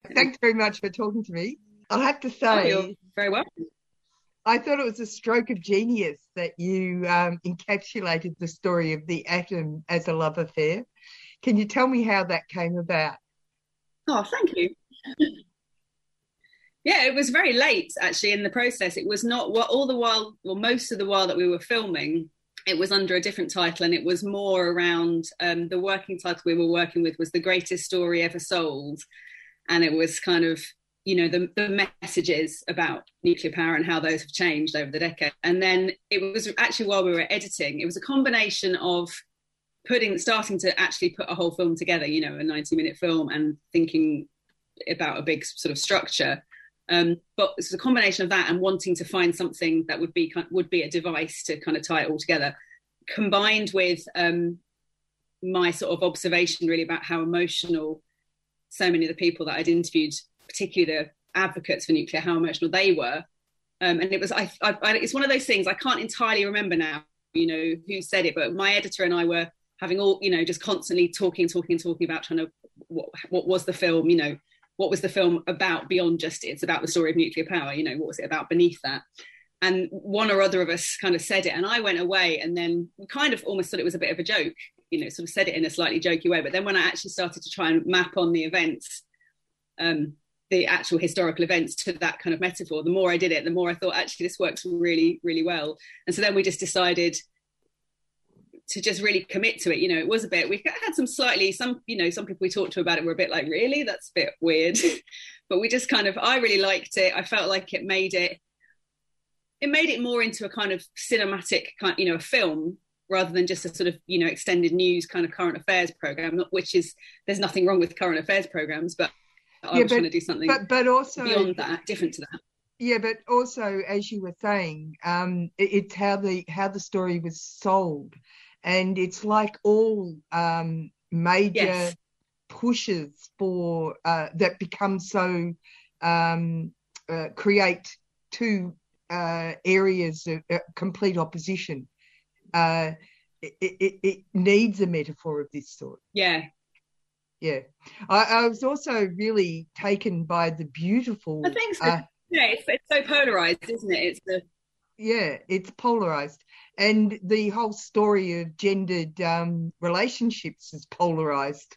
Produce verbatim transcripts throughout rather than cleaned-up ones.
thanks very much for talking to me. I'll have to say, oh, you're very welcome. I thought it was a stroke of genius that you um, encapsulated the story of the atom as a love affair. Can you tell me how that came about? Oh, thank you. Yeah, it was very late actually in the process. It was not what all the while, well, most of the while that we were filming, it was under a different title, and it was more around um, the working title we were working with was The Greatest Story Ever Sold. And it was kind of, you know, the, the messages about nuclear power and how those have changed over the decade. And then it was actually while we were editing, it was a combination of putting, starting to actually put a whole film together, you know, a ninety minute film, and thinking about a big sort of structure. Um, but it's a combination of that and wanting to find something that would be would be a device to kind of tie it all together, combined with um, my sort of observation really about how emotional so many of the people that I'd interviewed, particularly the advocates for nuclear, how emotional they were. Um, and it was, I, I, it's one of those things I can't entirely remember now, you know, who said it, but my editor and I were having all, you know, just constantly talking, talking, talking about trying to, what, what was the film, you know, what was the film about beyond just it's about the story of nuclear power, you know, what was it about beneath that? And one or other of us kind of said it, and I went away, and then we kind of almost thought it was a bit of a joke, you know, sort of said it in a slightly jokey way. But then when I actually started to try and map on the events, um, the actual historical events to that kind of metaphor, the more I did it, the more I thought, actually, this works really, really well. And so then we just decided to just really commit to it. You know, it was a bit, we had some slightly, some, you know, some people we talked to about it were a bit like, really? That's a bit weird. But we just kind of, I really liked it. I felt like it made it, it made it more into a kind of cinematic kind, you know, a film, rather than just a sort of, you know, extended news kind of current affairs program, which is, there's nothing wrong with current affairs programs, but I yeah, was but, trying to do something but, but also, beyond that, different to that. Yeah, but also, as you were saying, um, it, it's how the how the story was sold. And it's like all um, major yes. pushes for uh, that become so um, uh, create two uh, areas of uh, complete opposition. Uh, it, it, it needs a metaphor of this sort. Yeah. Yeah. I, I was also really taken by the beautiful... I think so. Uh, yeah, it's, it's so polarised, isn't it? It's the... Yeah, it's polarised. And the whole story of gendered um, relationships is polarised.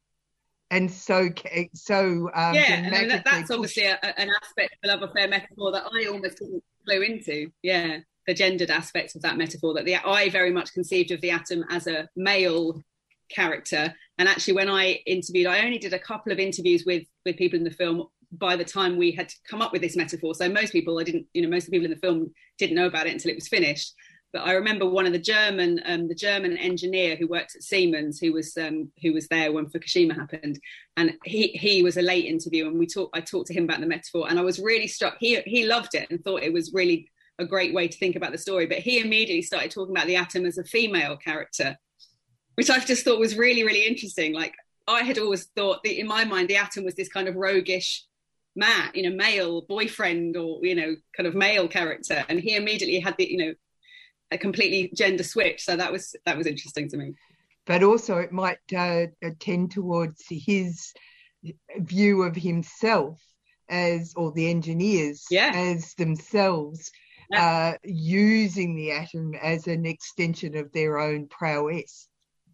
And so, so um, yeah, and that, that's obviously a, an aspect of the love affair metaphor that I almost didn't flow into. Yeah, the gendered aspects of that metaphor. That the I very much conceived of the atom as a male character. And actually, when I interviewed, I only did a couple of interviews with with people in the film by the time we had come up with this metaphor. So most people, I didn't, you know, most of the people in the film didn't know about it until it was finished. But I remember one of the German, um, the German engineer who worked at Siemens, who was um, who was there when Fukushima happened, and he he was a late interview, and we talked. I talked to him about the metaphor, and I was really struck. He he loved it and thought it was really a great way to think about the story. But he immediately started talking about the atom as a female character, which I just thought was really really interesting. Like I had always thought that in my mind the atom was this kind of roguish man, you know, male boyfriend or you know, kind of male character, and he immediately had the you know. a completely gender switch, so that was that was interesting to me. But also it might uh, tend towards his view of himself as, or the engineers yeah. as themselves yeah. uh, using the atom as an extension of their own prowess.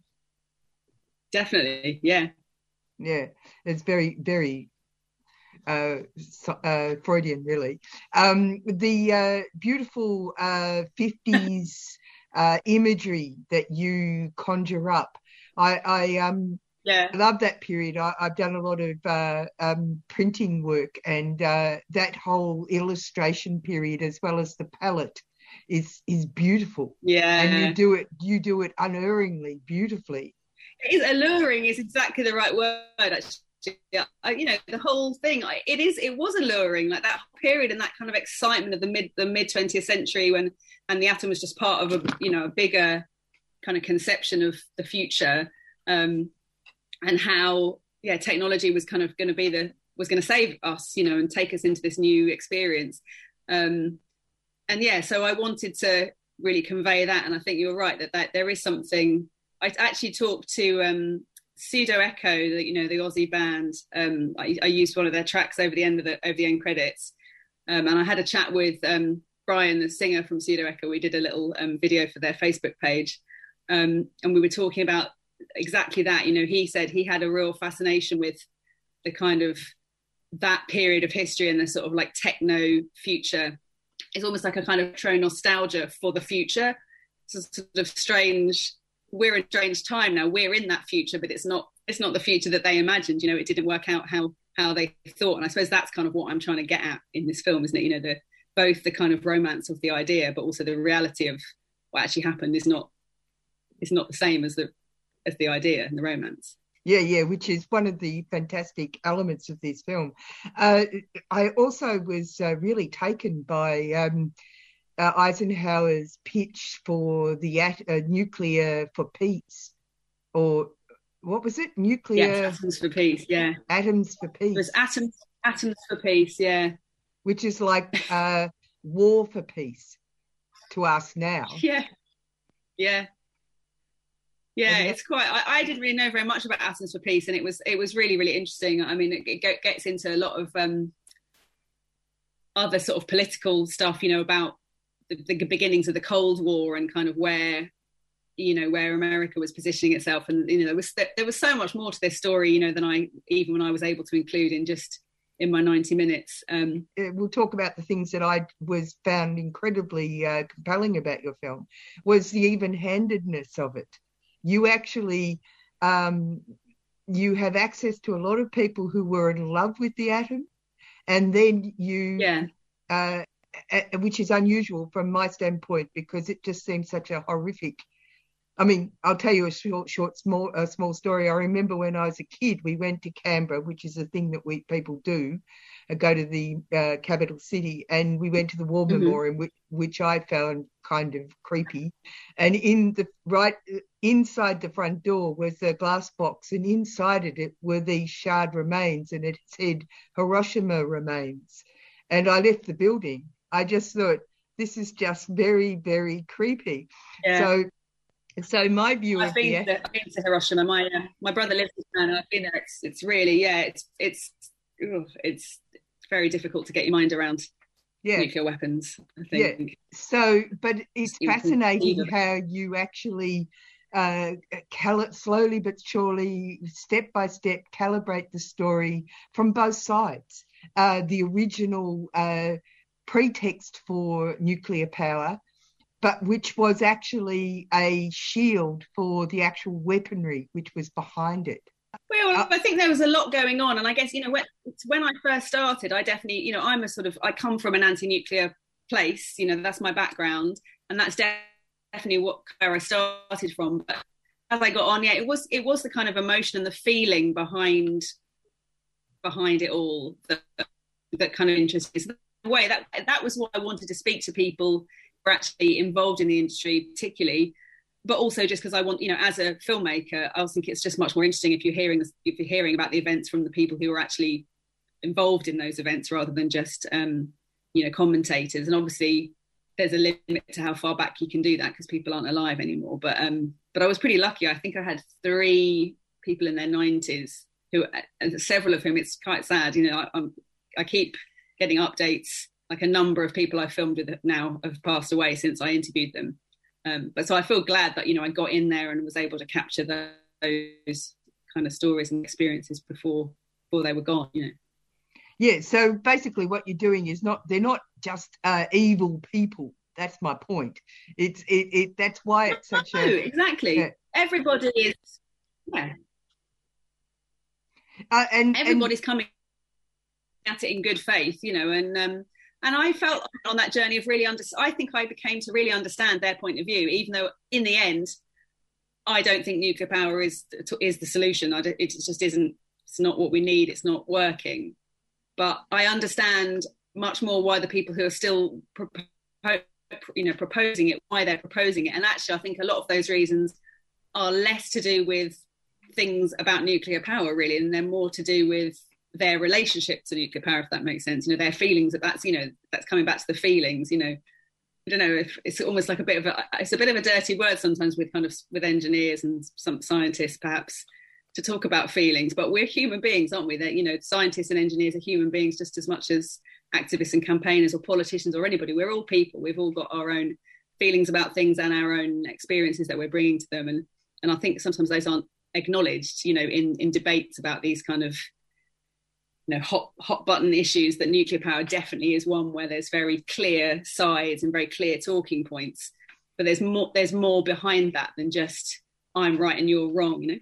Definitely, yeah. Yeah, it's very, very Uh, uh, Freudian, really. Um, the uh, beautiful uh, fifties uh, imagery that you conjure up. I, I um, yeah. love that period. I, I've done a lot of uh, um, printing work, and uh, that whole illustration period, as well as the palette, is is beautiful. Yeah, and you do it. You do it unerringly, beautifully. It is alluring. Is exactly the right word, actually. Yeah, you know, the whole thing, it is it was alluring, like that period and that kind of excitement of the mid the mid twentieth century, when and the atom was just part of a you know a bigger kind of conception of the future, um and how yeah technology was kind of going to be the was going to save us, you know and take us into this new experience, um and yeah so I wanted to really convey that. And I think you're right that, that there is something. I actually talked to um Pseudo Echo, the, you know, the Aussie band. Um, I, I used one of their tracks over the end of the over the end credits, um, and I had a chat with um, Brian, the singer from Pseudo Echo. We did a little um, video for their Facebook page, um, and we were talking about exactly that. You know, he said he had a real fascination with the kind of that period of history and the sort of like techno future. It's almost like a kind of retro nostalgia for the future. It's a sort of strange. We're in a strange time now. We're in that future, but it's not. It's not the future that they imagined. You know, it didn't work out how how they thought. And I suppose that's kind of what I'm trying to get at in this film, isn't it? You know, the both the kind of romance of the idea, but also the reality of what actually happened is not is not the same as the as the idea and the romance. Yeah, yeah, which is one of the fantastic elements of this film. Uh, I also was uh, really taken by um, uh, Eisenhower's pitch for the at- uh, nuclear for peace, or what was it? Nuclear yes, atoms for peace. Yeah, atoms for peace. It was atoms, atoms for peace. Yeah, which is like uh, war for peace to us now. Yeah, yeah. Yeah, it's quite. I, I didn't really know very much about Atoms for Peace, and it was it was really really interesting. I mean, it, it gets into a lot of um, other sort of political stuff, you know, about the, the beginnings of the Cold War and kind of where, you know, where America was positioning itself, and you know, there was there was so much more to this story, you know, than I even when I was able to include in just in my ninety minutes. Um, we'll talk about the things that I was found incredibly uh, compelling about your film was the even-handedness of it. You actually, um, you have access to a lot of people who were in love with the atom, and then you, yeah, uh, which is unusual from my standpoint because it just seems such a horrific. I mean, I'll tell you a short, short, small, a small story. I remember when I was a kid, we went to Canberra, which is a thing that we people do, uh, go to the uh, capital city, and we went to the War mm-hmm. Memorial, which, which I found kind of creepy. And in the right inside the front door was a glass box, and inside it, it were these charred remains, and it said Hiroshima remains. And I left the building. I just thought, this is just very, very creepy. Yeah. So. So my view I've of been, the... to, I've been to Hiroshima. My uh, my brother lives in Japan, and I've been there. It's it's really yeah. It's it's ugh, it's very difficult to get your mind around yeah. nuclear weapons. I think. Yeah. So, but it's you fascinating how you actually uh, cal- slowly but surely, step by step, calibrate the story from both sides. Uh, the original uh, pretext for nuclear power, but which was actually a shield for the actual weaponry which was behind it. Well, uh, I think there was a lot going on. And I guess, you know, when, when I first started, I definitely, you know, I'm a sort of, I come from an anti-nuclear place, you know, that's my background. And that's definitely what where I started from. But as I got on, yeah, it was it was the kind of emotion and the feeling behind behind it all that, that kind of interested me. So the way that that was what I wanted to speak to people who are actually involved in the industry, particularly, but also just because I want, you know, as a filmmaker, I think it's just much more interesting if you're hearing if you're hearing about the events from the people who are actually involved in those events rather than just, um, you know, commentators. And obviously, there's a limit to how far back you can do that because people aren't alive anymore. But um, but I was pretty lucky. I think I had three people in their nineties who, and several of whom, it's quite sad. You know, I, I'm, I keep getting updates. Like a number of people I filmed with now have passed away since I interviewed them. Um, but so I feel glad that, you know, I got in there and was able to capture the, those kind of stories and experiences before before they were gone, you know. Yeah, so basically what you're doing is not, they're not just uh, evil people. That's my point. It's it, it that's why it's such no, a... exactly. Yeah. Everybody is, yeah. Uh, and Everybody's and, coming at it in good faith, you know, and um, and I felt on that journey of really under. I think I became to really understand their point of view, even though in the end, I don't think nuclear power is is the solution. I it just isn't. It's not what we need. It's not working. But I understand much more why the people who are still, propo- you know, proposing it, why they're proposing it, and actually, I think a lot of those reasons are less to do with things about nuclear power, really, and they're more to do with their relationship to nuclear power, if that makes sense. You know, their feelings, that that's, you know, that's coming back to the feelings, you know. I don't know if it's almost like a bit of a, it's a bit of a dirty word sometimes with kind of, with engineers and some scientists perhaps, to talk about feelings, but we're human beings, aren't we? That, you know, scientists and engineers are human beings just as much as activists and campaigners or politicians or anybody. We're all people. We've all got our own feelings about things and our own experiences that we're bringing to them. And and I think sometimes those aren't acknowledged, you know, in, in debates about these kind of, you know, hot hot button issues. That nuclear power definitely is one where there's very clear sides and very clear talking points. But there's more there's more behind that than just I'm right and you're wrong, you know.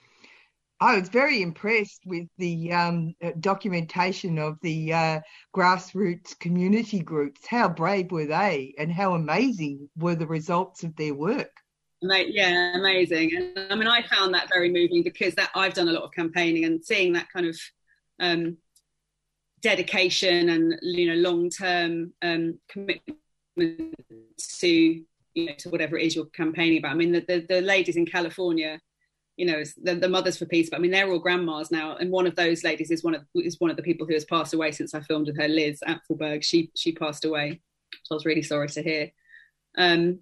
I was very impressed with the um, documentation of the uh, grassroots community groups. How brave were they, and how amazing were the results of their work? Yeah, amazing. And I mean, I found that very moving because that I've done a lot of campaigning, and seeing that kind of um, dedication and, you know, long-term um, commitment to, you know, to whatever it is you're campaigning about. I mean, the, the, the ladies in California, you know, the, the Mothers for Peace, but I mean, they're all grandmas now. And one of those ladies is one of is one of the people who has passed away since I filmed with her, Liz Apfelberg. She she passed away, which I was really sorry to hear. Um,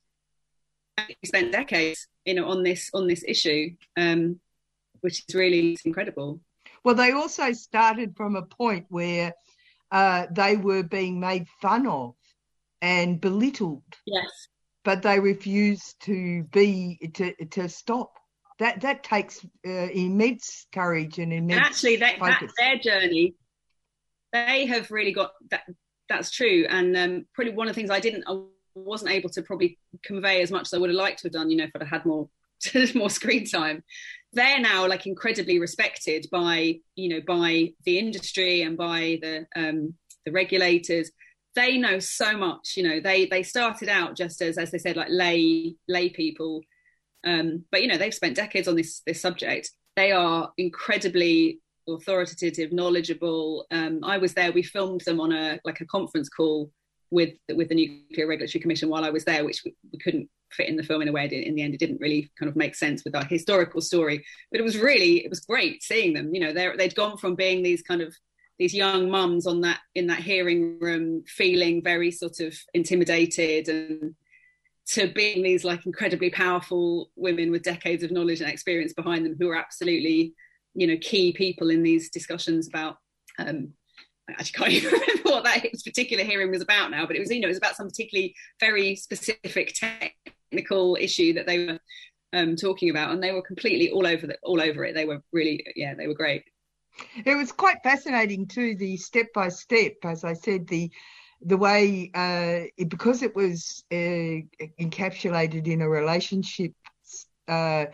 we spent decades, you know, on this on this issue, um, which is really incredible. Well, they also started from a point where uh, they were being made fun of and belittled. Yes, but they refused to be to to stop. That that takes uh, immense courage and immense and actually that, focus. That's their journey. They have really got that. That's true, and um, probably one of the things I didn't, I wasn't able to probably convey as much as I would have liked to have done. You know, if I'd had more more screen time. They're now like incredibly respected by, you know, by the industry and by the um, the regulators. They know so much. You know, they they started out just as as they said, like lay lay people. Um, but, you know, they've spent decades on this this subject. They are incredibly authoritative, knowledgeable. Um, I was there. We filmed them on a like a conference call with with the Nuclear Regulatory Commission while I was there, which we, we couldn't fit in the film in a way. In the end, it didn't really kind of make sense with our historical story. But it was really, it was great seeing them. You know, they they'd gone from being these kind of these young mums on that in that hearing room, feeling very sort of intimidated, and to being these like incredibly powerful women with decades of knowledge and experience behind them, who are absolutely, you know, key people in these discussions about, um, I actually can't even remember what that particular hearing was about now, but it was, you know, it was about some particularly very specific technical issue that they were um, talking about, and they were completely all over the, all over it. They were really, yeah, they were great. It was quite fascinating too, the step by step, as I said, the the way, uh, it, because it was uh, encapsulated in a relationship, uh,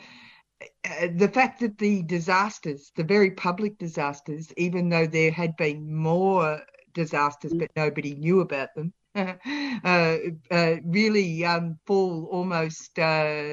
the fact that the disasters, the very public disasters, even though there had been more disasters but nobody knew about them, uh, uh, really um, fall almost uh,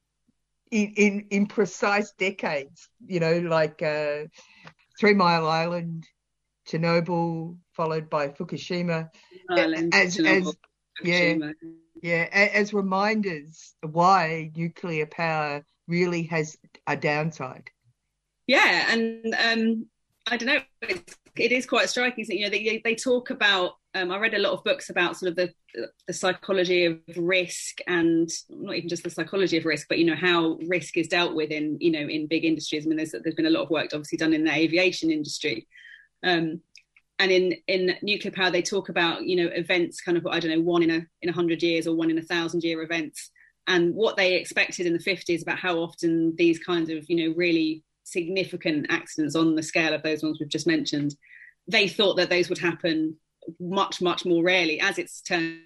in, in, in precise decades, you know, like uh, Three Mile Island, Chernobyl, followed by Fukushima, Island, as, Chernobyl, as yeah, yeah, as reminders why nuclear power really has a downside. Yeah, and um, I don't know, it's, it is quite striking. You know, they they talk about. Um, I read a lot of books about sort of the the psychology of risk, and not even just the psychology of risk, but you know how risk is dealt with in you know in big industries. I mean, there's there's been a lot of work obviously done in the aviation industry. Um, And in, in nuclear power, they talk about, you know, events kind of, I don't know, one in a in a hundred years or one in a thousand year events, and what they expected in the fifties about how often these kinds of, you know, really significant accidents on the scale of those ones we've just mentioned, they thought that those would happen much, much more rarely. As it's turned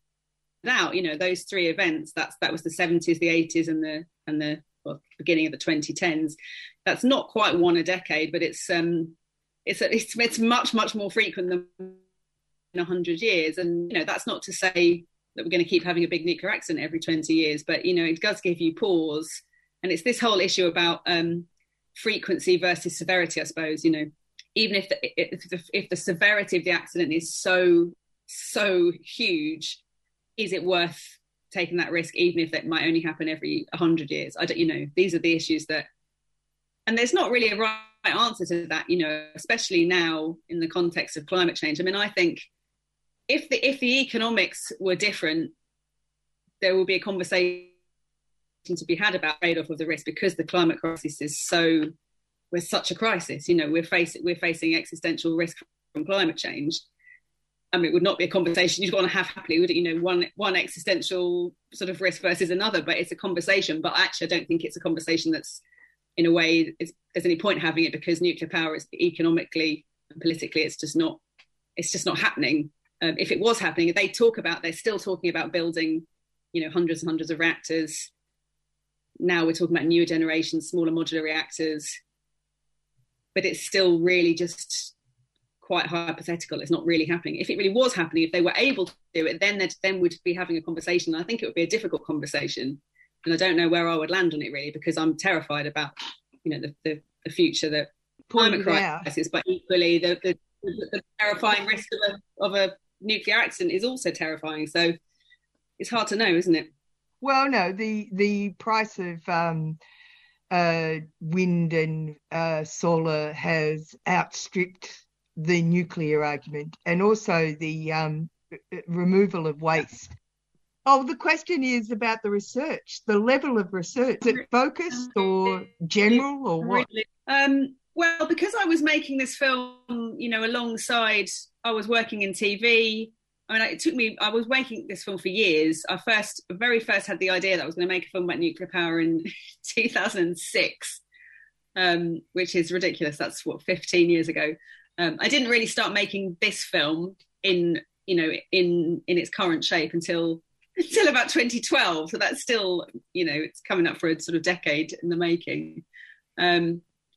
out, you know, those three events, that's that was the seventies, the eighties, and the and the well, beginning of the twenty tens. That's not quite one a decade, but it's um. It's, it's it's much, much more frequent than in one hundred years. And, you know, that's not to say that we're going to keep having a big nuclear accident every twenty years, but, you know, it does give you pause. And it's this whole issue about um, frequency versus severity, I suppose. You know, even if the, if the, if the severity of the accident is so, so huge, is it worth taking that risk, even if it might only happen every one hundred years? I don't, you know, these are the issues that, and there's not really a right answer to that, you know, especially now in the context of climate change. I mean, I think if the if the economics were different, there will be a conversation to be had about trade-off of the risk, because the climate crisis is so, we're such a crisis. You know, we're facing we're facing existential risk from climate change. I mean, it would not be a conversation you'd want to have happily, would it? You know, one one existential sort of risk versus another, but it's a conversation. But actually, I don't think it's a conversation that's, in a way, it's, there's any point having it, because nuclear power is economically and politically, it's just not, it's just not happening. Um, if it was happening, they talk about, they're still talking about building, you know, hundreds and hundreds of reactors. Now we're talking about newer generations, smaller modular reactors, but it's still really just quite hypothetical. It's not really happening. If it really was happening, if they were able to do it, then then we'd be having a conversation. I think it would be a difficult conversation, and I don't know where I would land on it really, because I'm terrified about, you know, the the, the future, the climate crisis, but equally the, the, the, the terrifying risk of a, of a nuclear accident is also terrifying. So it's hard to know, isn't it? Well, no, the the price of um, uh, wind and uh, solar has outstripped the nuclear argument, and also the um, removal of waste. Oh, the question is about the research, the level of research. Is it focused or general or what? Um, well, because I was making this film, you know, alongside, I was working in T V. I mean, it took me, I was making this film for years. I first, very first had the idea that I was going to make a film about nuclear power in two thousand six, um, which is ridiculous. That's what, fifteen years ago. Um, I didn't really start making this film in, you know, in in its current shape until until about twenty twelve. So that's still, you know, it's coming up for a sort of decade in the making. Um,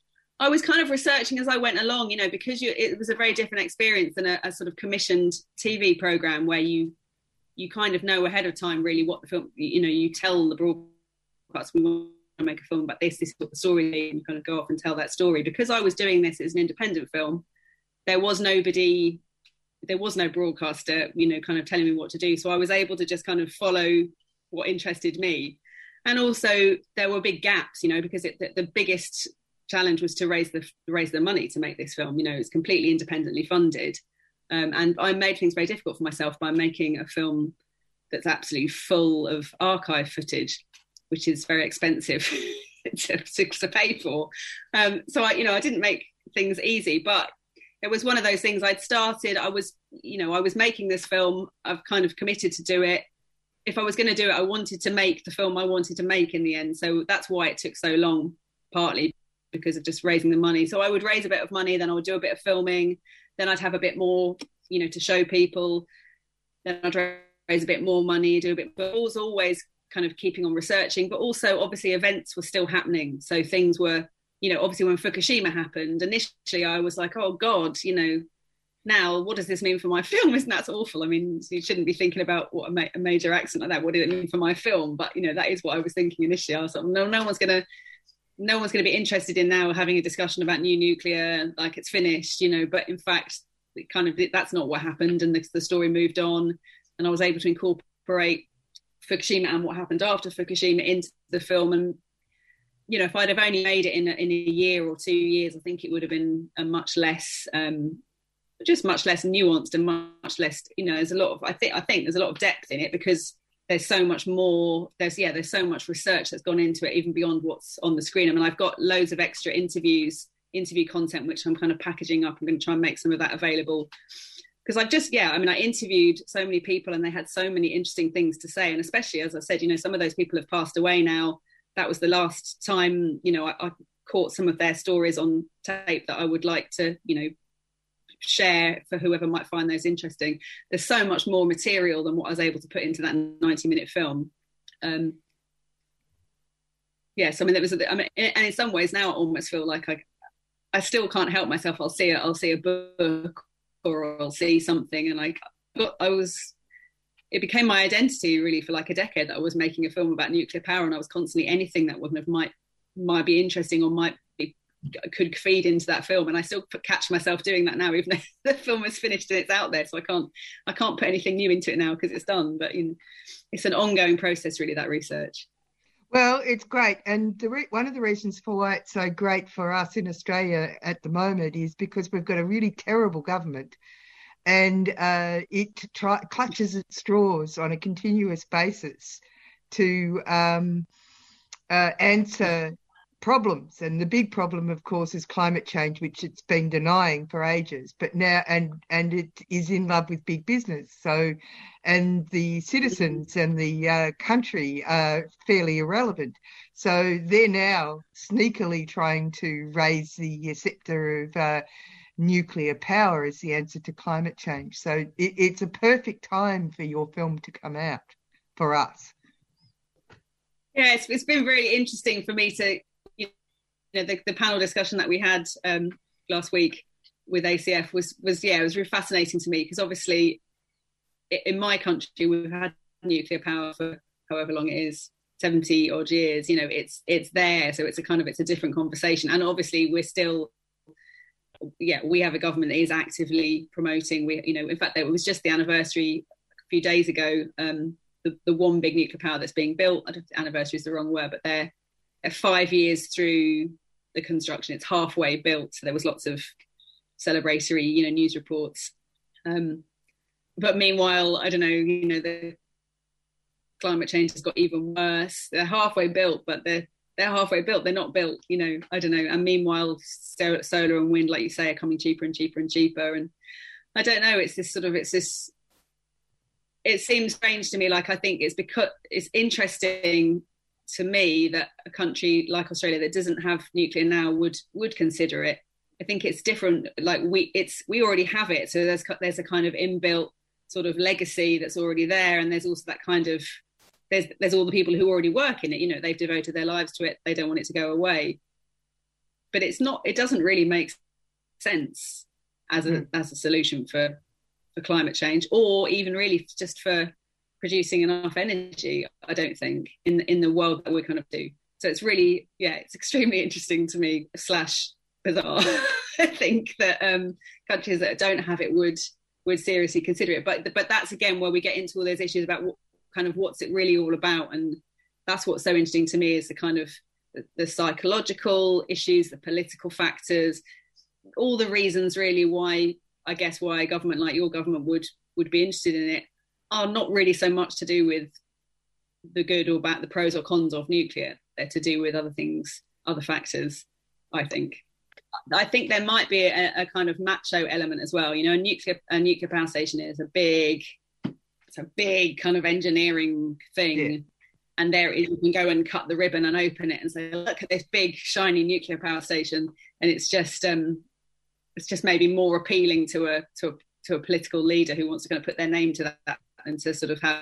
I was kind of researching as I went along, you know, because you, it was a very different experience than a, a sort of commissioned T V program where you you kind of know ahead of time really what the film, you know, you tell the broadcast, we want to make a film about this, this is what the story is, and you kind of go off and tell that story. Because I was doing this as an independent film, there was nobody, there was no broadcaster, you know, kind of telling me what to do. So I was able to just kind of follow what interested me. And also there were big gaps, you know, because it, the, the biggest challenge was to raise the raise the money to make this film. You know, it's completely independently funded. Um, and I made things very difficult for myself by making a film that's absolutely full of archive footage, which is very expensive to, to, to pay for. Um, so I, you know, I didn't make things easy, but it was one of those things. I'd started, I was, you know, I was making this film. I've kind of committed to do it. If I was going to do it, I wanted to make the film I wanted to make in the end. So that's why it took so long, partly because of just raising the money. So I would raise a bit of money, then I would do a bit of filming, then I'd have a bit more, you know, to show people. Then I'd raise a bit more money, do a bit, but I was always kind of keeping on researching. But also, obviously, events were still happening. So things were, you know, obviously when Fukushima happened, initially I was like, oh God, you know, now what does this mean for my film? Isn't that awful? I mean, you shouldn't be thinking about what a, ma- a major accident like that, what did it mean for my film? But, you know, that is what I was thinking initially. I was like, no, no one's going to, no one's going to be interested in now having a discussion about new nuclear, like it's finished, you know, but in fact, it kind of, that's not what happened. And the, the story moved on, and I was able to incorporate Fukushima and what happened after Fukushima into the film. And, you know, if I'd have only made it in a, in a year or two years, I think it would have been a much less, um, just much less nuanced and much less, you know, there's a lot of, I think, I think there's a lot of depth in it because there's so much more, there's, yeah, there's so much research that's gone into it, even beyond what's on the screen. I mean, I've got loads of extra interviews, interview content, which I'm kind of packaging up. I'm going to try and make some of that available. Because I've just, yeah, I mean, I interviewed so many people and they had so many interesting things to say. And especially, as I said, you know, some of those people have passed away now. That was the last time, you know, I, I caught some of their stories on tape that I would like to, you know, share for whoever might find those interesting. There's so much more material than what I was able to put into that ninety minute film. Um, yes, I mean, there was, a, I mean, and in some ways now I almost feel like I, I still can't help myself. I'll see it, I'll see a book or I'll see something, and like, I was, it became my identity really for like a decade that I was making a film about nuclear power, and I was constantly anything that would have might might be interesting or might be could feed into that film. And I still catch myself doing that now, even though the film is finished and it's out there. So I can't I can't put anything new into it now because it's done. But you know, it's an ongoing process, really, that research. Well, it's great. And the re- one of the reasons for why it's so great for us in Australia at the moment is because we've got a really terrible government, and uh, it try- clutches at straws on a continuous basis to um, uh, answer problems. And the big problem, of course, is climate change, which it's been denying for ages, but now, and and it is in love with big business. So, and the citizens and the uh, country are fairly irrelevant. So they're now sneakily trying to raise the scepter of uh, nuclear power as the answer to climate change. So it, it's a perfect time for your film to come out for us. Yeah, it's, it's been really interesting for me to, you know, the, the panel discussion that we had um, last week with A C F was, was yeah, it was really fascinating to me, because obviously in my country we've had nuclear power for however long it is, seventy odd years. You know, it's it's there, so it's a kind of it's a different conversation, and obviously we're still, yeah, we have a government that is actively promoting. We, you know, in fact, it was just the anniversary a few days ago. Um, the, the one big nuclear power that's being built. I don't know if anniversary is the wrong word, but they're, they're five years through the construction. It's halfway built, so there was lots of celebratory, you know, news reports. Um, but meanwhile, I don't know, you know, the climate change has got even worse. They're halfway built, but they're they're halfway built. They're not built, you know, I don't know. And meanwhile, solar and wind, like you say, are coming cheaper and cheaper and cheaper. And I don't know, it's this sort of, it's this, it seems strange to me. Like, I think it's because it's interesting to me that a country like Australia that doesn't have nuclear now would, would consider it. I think it's different. Like we, it's, we already have it. So there's, there's a kind of inbuilt sort of legacy that's already there. And there's also that kind of, there's, there's all the people who already work in it, you know, they've devoted their lives to it. They don't want it to go away, but it's not, it doesn't really make sense as a, mm. as a solution for, for climate change, or even really just for producing enough energy. I don't think in, in the world that we kind of do. So it's really, yeah, it's extremely interesting to me slash bizarre. I think that um, countries that don't have it would, would seriously consider it. But, but that's again, where we get into all those issues about what kind of, what's it really all about. And that's what's so interesting to me, is the kind of the, the psychological issues, the political factors, all the reasons really why, I guess, why a government like your government would would be interested in it are not really so much to do with the good or bad, the pros or cons of nuclear. They're to do with other things, other factors, I think. I think there might be a, a kind of macho element as well. You know, a nuclear a nuclear power station is a big, it's a big kind of engineering thing. Yeah. And there is, you can go and cut the ribbon and open it and say, look at this big shiny nuclear power station. And it's just, um, it's just maybe more appealing to a to a, to a political leader who wants to kind of put their name to that and to sort of have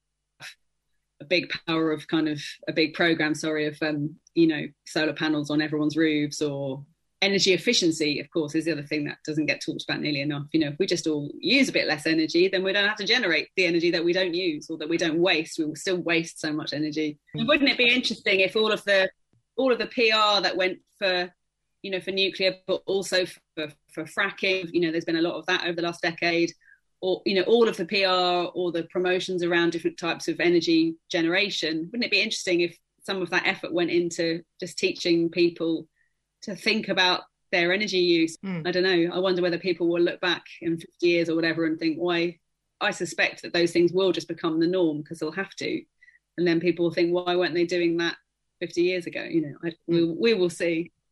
a big power of kind of a big program, sorry, of um, you know, solar panels on everyone's roofs, or energy efficiency, of course, is the other thing that doesn't get talked about nearly enough. You know, if we just all use a bit less energy, then we don't have to generate the energy that we don't use or that we don't waste. We will still waste so much energy. And wouldn't it be interesting if all of the all of the P R that went for, you know, for nuclear, but also for, for fracking, you know, there's been a lot of that over the last decade, or, you know, all of the P R or the promotions around different types of energy generation. Wouldn't it be interesting if some of that effort went into just teaching people to think about their energy use? Mm. I don't know. I wonder whether people will look back in fifty years or whatever and think, why? I suspect that those things will just become the norm because they'll have to. And then people will think, why weren't they doing that fifty years ago? You know, I, we, we will see.